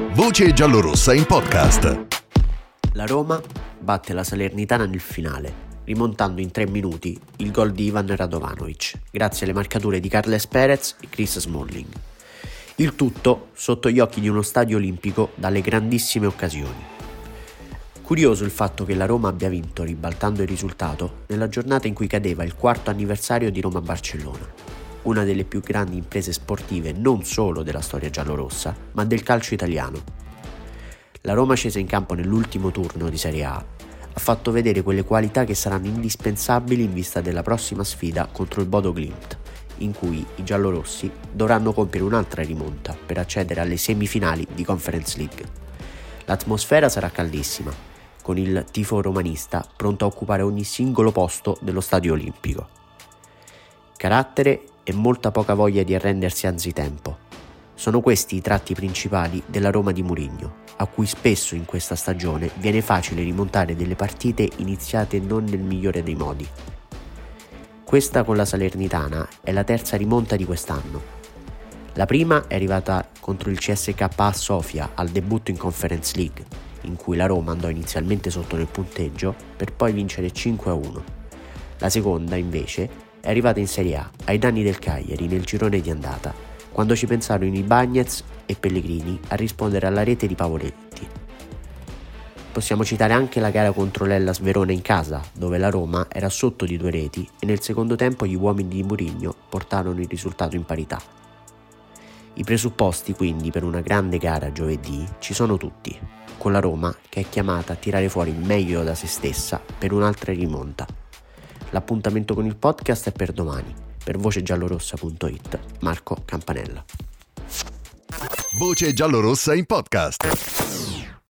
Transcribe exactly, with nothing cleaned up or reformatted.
Voce giallorossa in podcast. La Roma batte la Salernitana nel finale, rimontando in tre minuti il gol di Ivan Radovanovic, grazie alle marcature di Carles Perez e Chris Smalling. Il tutto sotto gli occhi di uno stadio olimpico dalle grandissime occasioni. Curioso il fatto che la Roma abbia vinto ribaltando il risultato nella giornata in cui cadeva il quarto anniversario di Roma-Barcellona, una delle più grandi imprese sportive non solo della storia giallorossa, ma del calcio italiano. La Roma scesa in campo nell'ultimo turno di Serie A ha fatto vedere quelle qualità che saranno indispensabili in vista della prossima sfida contro il Bodo Glimt, in cui i giallorossi dovranno compiere un'altra rimonta per accedere alle semifinali di Conference League. L'atmosfera sarà caldissima, con il tifo romanista pronto a occupare ogni singolo posto dello stadio olimpico. Carattere e molta poca voglia di arrendersi anzitempo. Sono questi i tratti principali della Roma di Mourinho, a cui spesso in questa stagione viene facile rimontare delle partite iniziate non nel migliore dei modi. Questa con la Salernitana è la terza rimonta di quest'anno. La prima è arrivata contro il C S K A Sofia al debutto in Conference League, in cui la Roma andò inizialmente sotto nel punteggio per poi vincere cinque a uno. La seconda, invece, è arrivata in Serie A ai danni del Cagliari nel girone di andata, quando ci pensarono Ibañez e Pellegrini a rispondere alla rete di Pavoletti. Possiamo citare anche la gara contro l'Hellas Verona in casa, dove la Roma era sotto di due reti e nel secondo tempo gli uomini di Mourinho portarono il risultato in parità. I presupposti quindi per una grande gara giovedì ci sono tutti, con la Roma che è chiamata a tirare fuori il meglio da se stessa per un'altra rimonta. L'appuntamento con il podcast è per domani. Per voce giallorossa punto it, Marco Campanella. Voce giallorossa in podcast.